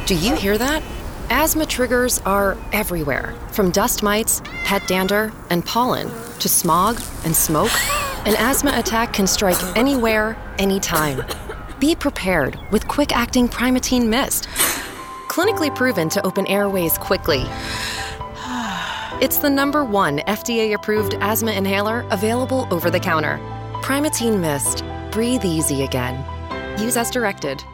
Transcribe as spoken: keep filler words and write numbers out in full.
Do you hear that? Asthma triggers are everywhere, from dust mites, pet dander, and pollen, to smog and smoke. An asthma attack can strike anywhere, anytime. Be prepared with quick-acting Primatene Mist. Clinically proven to open airways quickly. It's the number one F D A-approved asthma inhaler available over the counter. Primatene Mist. Breathe easy again. Use as directed.